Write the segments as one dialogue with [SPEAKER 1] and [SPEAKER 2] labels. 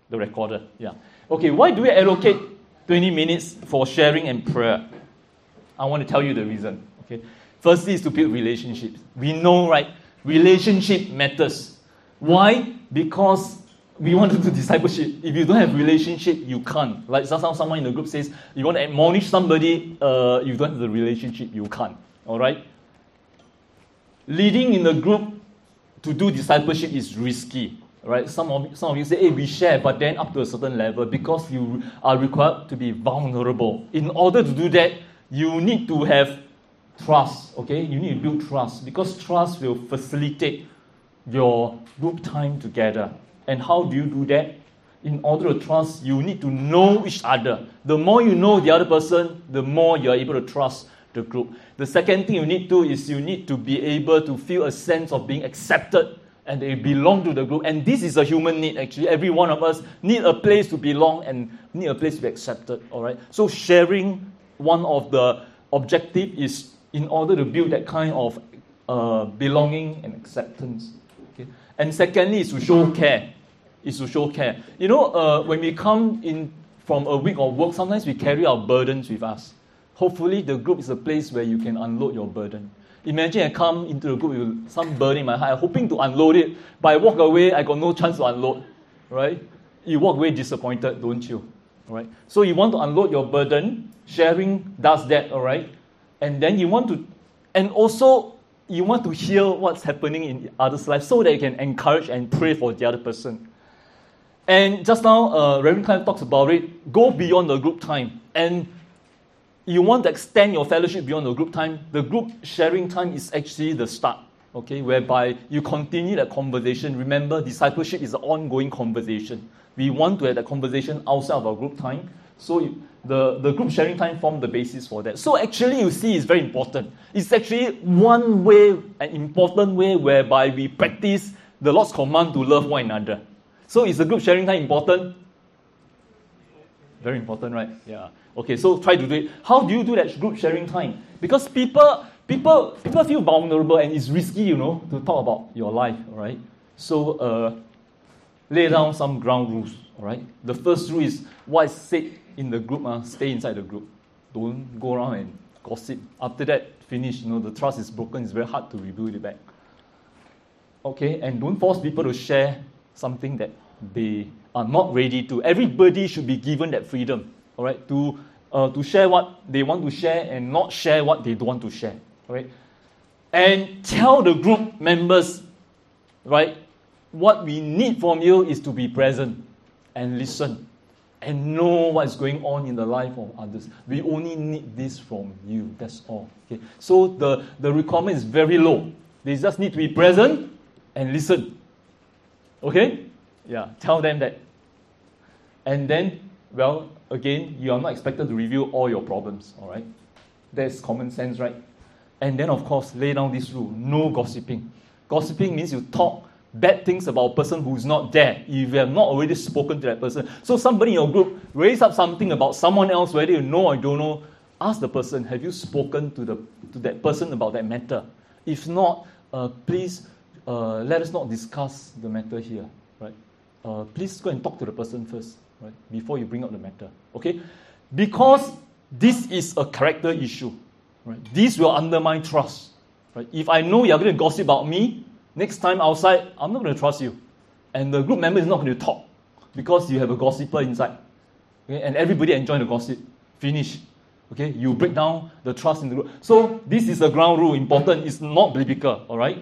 [SPEAKER 1] The recorder, yeah. Okay, why do we allocate 20 minutes for sharing and prayer? I want to tell you the reason. Okay, firstly is to build relationships. We know, right? Relationship matters. Why? Because we want to do discipleship. If you don't have relationship, you can't. Like someone in the group says, you want to admonish somebody, you don't have the relationship, you can't. All right? Leading in a group to do discipleship is risky. Right? Some of you say, hey, we share, but then up to a certain level, because you are required to be vulnerable. In order to do that, you need to have trust. Okay? You need to build trust, because trust will facilitate your group time together. And how do you do that? In order to trust, you need to know each other. The more you know the other person, the more you are able to trust the group. The second thing you need to is you need to be able to feel a sense of being accepted and they belong to the group. And this is a human need, actually. Every one of us need a place to belong and need a place to be accepted, all right? So sharing, one of the objective is in order to build that kind of belonging and acceptance. Okay? And secondly is to show care. You know, when we come in from a week of work, sometimes we carry our burdens with us. Hopefully the group is a place where you can unload your burden. Imagine I come into the group with some burden in my heart, hoping to unload it, but I walk away, I got no chance to unload, right? You walk away disappointed, don't you? All right? So you want to unload your burden, sharing does that, all right? And then you want to, and also you want to hear what's happening in others' life so that you can encourage and pray for the other person. And just now, Reverend Clive talks about it, go beyond the group time. And you want to extend your fellowship beyond the group time, the group sharing time is actually the start, okay, whereby you continue that conversation. Remember, discipleship is an ongoing conversation. We want to have that conversation outside of our group time. So the group sharing time forms the basis for that. So actually, you see, it's very important. It's actually one way, an important way, whereby we practice the Lord's command to love one another. So is the group sharing time important? Very important, right? Yeah. Okay, so try to do it. How do you do that group sharing time? Because people feel vulnerable and it's risky, you know, to talk about your life, all right? So lay down some ground rules, all right? The first rule is what is said in the group, stay inside the group. Don't go around and gossip. After that, finish, you know, the trust is broken. It's very hard to rebuild it back. Okay, and don't force people to share something that they are not ready to. Everybody should be given that freedom, all right, to share what they want to share and not share what they don't want to share, all right? And tell the group members, right, what we need from you is to be present and listen and know what's going on in the life of others. We only need this from you, that's all. Okay? So the requirement is very low. They just need to be present and listen. Okay? Yeah, tell them that. And then, well, again, you are not expected to reveal all your problems, all right? That's common sense, right? And then, of course, lay down this rule, no gossiping. Gossiping means you talk bad things about a person who's not there, if you have not already spoken to that person. So somebody in your group raise up something about someone else, whether you know or don't know, ask the person, have you spoken to that person about that matter? If not, please let us not discuss the matter here, right? Please go and talk to the person first, right, before you bring up the matter, okay? Because this is a character issue, right? This will undermine trust, right? If I know you're going to gossip about me, next time outside, I'm not going to trust you. And the group member is not going to talk because you have a gossiper inside. Okay? And everybody enjoy the gossip. Finish. Okay? You break down the trust in the group. So this is a ground rule, important. It's not biblical, all right?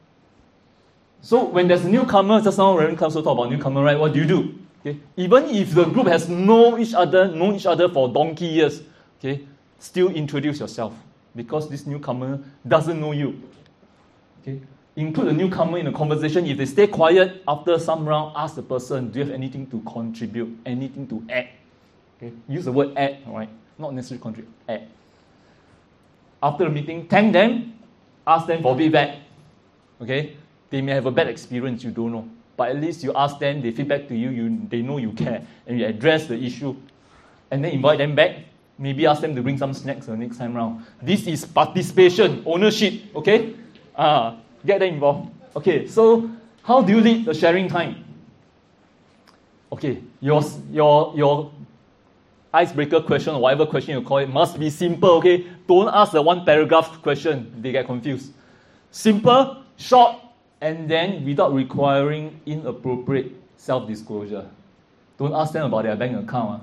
[SPEAKER 1] So when there's a newcomer, just now Reverend Clemson talk about newcomer, right? What do you do? Okay? Even if the group has known each other for donkey years, okay, still introduce yourself because this newcomer doesn't know you. Okay? Include the newcomer in the conversation. If they stay quiet after some round, ask the person, do you have anything to contribute, anything to add? Okay? Use the word add, all right? Not necessarily contribute, add. After the meeting, thank them, ask them for feedback. Okay? They may have a bad experience, you don't know. But at least you ask them, they feedback to you, they know you care, and you address the issue. And then invite them back. Maybe ask them to bring some snacks the next time round. This is participation, ownership, okay? Get them involved. Okay, so how do you lead the sharing time? Okay, your icebreaker question or whatever question you call it must be simple, okay? Don't ask the one paragraph question, they get confused. Simple, short, and then without requiring inappropriate self-disclosure. Don't ask them about their bank account.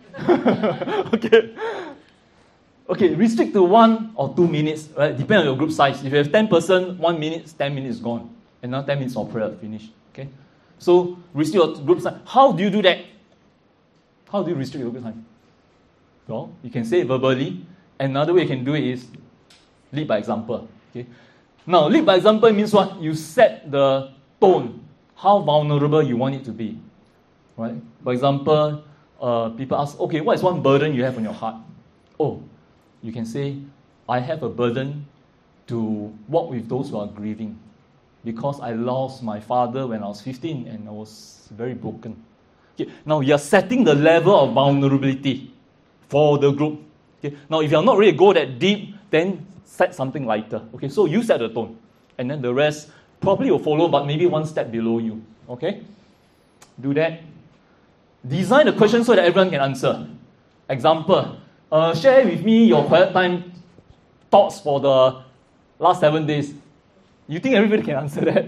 [SPEAKER 1] Okay. Okay, restrict to 1 or 2 minutes, right? Depending on your group size. If you have 10 person, 1 minute, 10 minutes gone. And now 10 minutes of prayer, finished. Okay? So, restrict your group size. How do you do that? How do you restrict your group size? Well, you can say it verbally. Another way you can do it is lead by example. Okay? Now, lead by example means what? You set the tone, how vulnerable you want it to be. Right? For example, people ask, okay, what is one burden you have on your heart? Oh, you can say, I have a burden to walk with those who are grieving because I lost my father when I was 15 and I was very broken. Okay, now you're setting the level of vulnerability for the group. Okay, now if you're not ready to go that deep, then set something lighter. Okay, so you set the tone. And then the rest probably will follow, but maybe one step below you. Okay? Do that. Design the question so that everyone can answer. Example, share with me your quiet time thoughts for the last 7 days. You think everybody can answer that?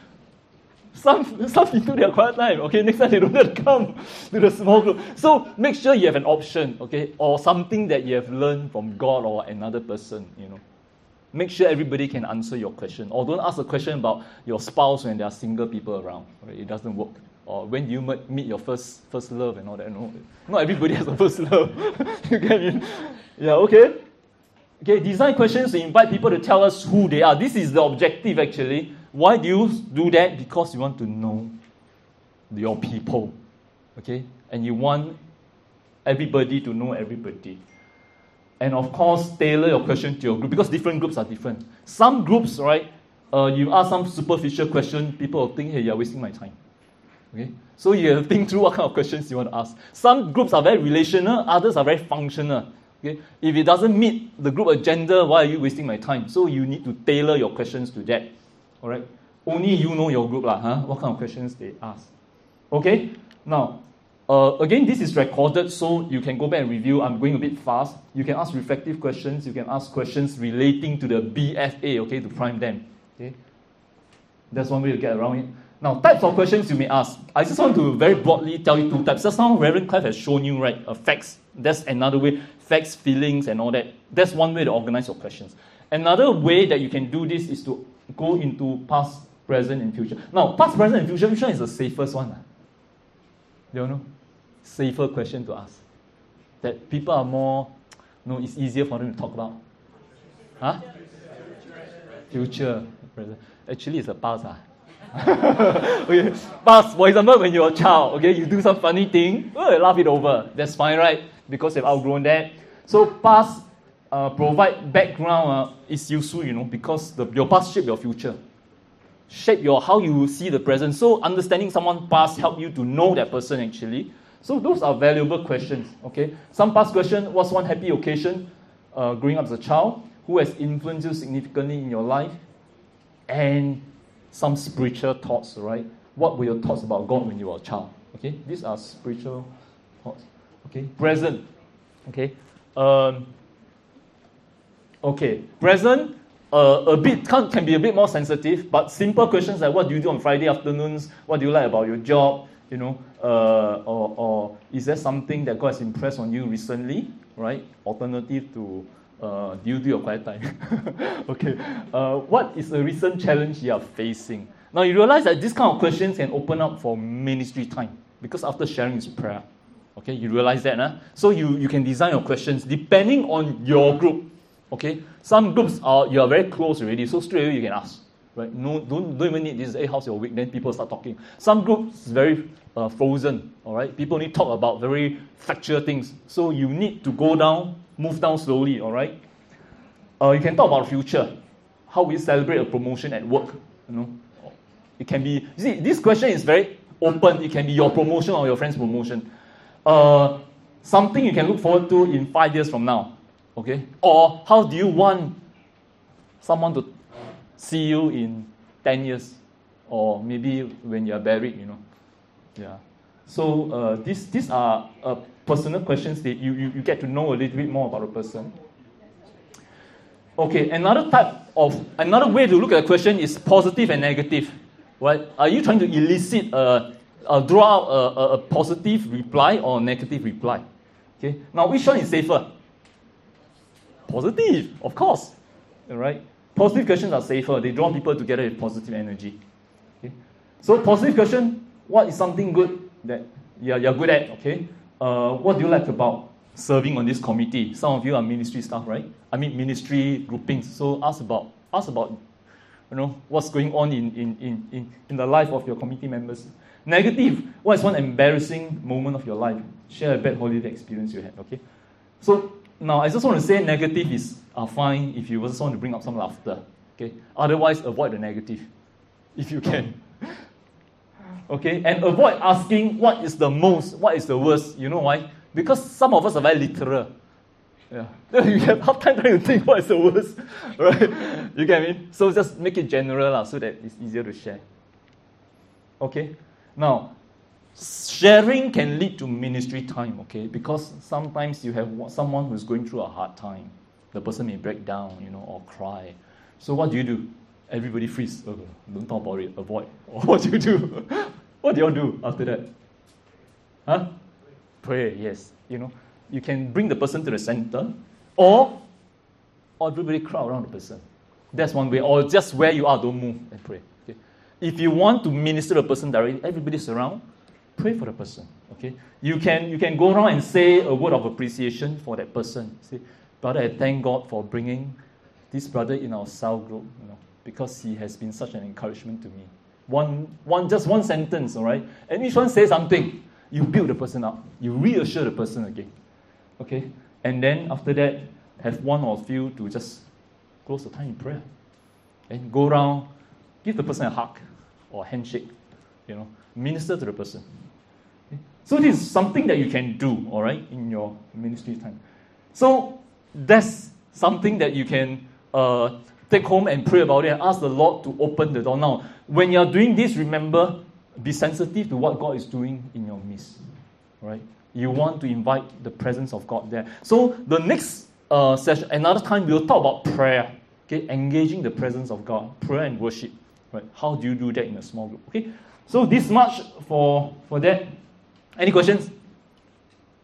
[SPEAKER 1] Some people, their quiet time. Okay, next time they don't have to come to the small group. So make sure you have an option, okay, or something that you have learned from God or another person, you know. Make sure everybody can answer your question. Or don't ask a question about your spouse when there are single people around. Right? It doesn't work. Or when you meet your first love and all that. No, not everybody has a first love. You get me? Yeah, okay. Okay, design questions to invite people to tell us who they are. This is the objective, actually. Why do you do that? Because you want to know your people. Okay? And you want everybody to know everybody. And of course, tailor your question to your group, because different groups are different. Some groups, right, you ask some superficial question, people will think, hey, you're wasting my time. Okay? So you have to think through what kind of questions you want to ask. Some groups are very relational, others are very functional. Okay? If it doesn't meet the group agenda, why are you wasting my time? So you need to tailor your questions to that. All right? Only you know your group, what kind of questions they ask. Okay? Now, again, this is recorded, so you can go back and review. I'm going a bit fast. You can ask reflective questions. You can ask questions relating to the BFA, okay, to prime them. Okay? That's one way to get around it. Now, types of questions you may ask. I just want to very broadly tell you 2 types. Just now, Reverend Clive has shown you, right, facts. That's another way. Facts, feelings, and all that. That's one way to organize your questions. Another way that you can do this is to go into past, present, and future. Now, past, present, and future, which one is the safest one? You don't know? Safer question to ask. That people are more, it's easier for them to talk about. Huh? Future, present. Actually, it's the past. Okay. Past, for example, when you're a child, okay, you do some funny thing, laugh it over. That's fine, right? Because you've outgrown that. So past provide background is useful, because your past shape your future. Shape how you see the present. So understanding someone's past help you to know that person actually. So those are valuable questions, okay? Some past question, what's one happy occasion growing up as a child? Who has influenced you significantly in your life? And some spiritual thoughts, right? What were your thoughts about God when you were a child? Okay, these are spiritual thoughts. Okay, present. Okay, present. A bit can be a bit more sensitive, but simple questions like what do you do on Friday afternoons? What do you like about your job? Or is there something that God has impressed on you recently? Right? Alternative to do you do your quiet time? Okay. What is a recent challenge you are facing? Now you realize that this kind of questions can open up for ministry time, because after sharing is prayer. Okay, you realize that, huh? So you can design your questions depending on your group. Okay, some groups you are very close already, so straight away you can ask. Right? No, don't even need this. Hey, how's your week? Then people start talking. Some groups very frozen. All right, people only talk about very factual things. So you need to go down, move down slowly. All right. You can talk about the future. How we celebrate a promotion at work. It can be. You see, this question is very open. It can be your promotion or your friend's promotion. Something you can look forward to in 5 years from now. Okay? Or how do you want someone to see you in 10 years? Or maybe when you're buried, Yeah. So these are personal questions that you get to know a little bit more about a person. Okay, another way to look at a question is positive and negative. Right? Are you trying to elicit, draw out a positive reply or a negative reply? Okay. Now, which one is safer? Positive, of course. All right. Positive questions are safer. They draw people together with positive energy. Okay. So, positive question: what is something good that you're good at? Okay. What do you like about serving on this committee? Some of you are ministry staff, right? I mean, ministry groupings. So, ask about what's going on in the life of your committee members. Negative: what is one embarrassing moment of your life? Share a bad holiday experience you had. Okay. So now I just want to say negative is fine if you just want to bring up some laughter. Okay. Otherwise, avoid the negative if you can. Okay, and avoid asking what is the most, what is the worst. You know why? Because some of us are very literal. Yeah. You have half time trying to think what is the worst. Right? You get me? So just make it general so that it's easier to share. Okay? Now, sharing can lead to ministry time, okay? Because sometimes you have someone who's going through a hard time. The person may break down, or cry. So what do? Everybody freeze. Don't talk about it. Avoid. Or what do you do? What do you all do after that? Huh? Pray, yes. You can bring the person to the center, or everybody crowd around the person. That's one way. Or just where you are, don't move and pray. Okay? If you want to minister to the person directly, everybody surround, pray for the person. Okay? You can go around and say a word of appreciation for that person. Say, brother, I thank God for bringing this brother in our cell group, because he has been such an encouragement to me. Just one sentence, all right? And each one say something. You build the person up. You reassure the person again. Okay? And then after that, have one or few to just close the time in prayer. And go around, give the person a hug or a handshake. Minister to the person. Okay? So this is something that you can do, all right, in your ministry time. So that's something that you can take home and pray about it and ask the Lord to open the door. Now, when you're doing this, remember, be sensitive to what God is doing in your midst. Right? You want to invite the presence of God there. So the next session, another time, we'll talk about prayer. Okay, engaging the presence of God, prayer and worship. Right? How do you do that in a small group? Okay, so this much for that. Any questions?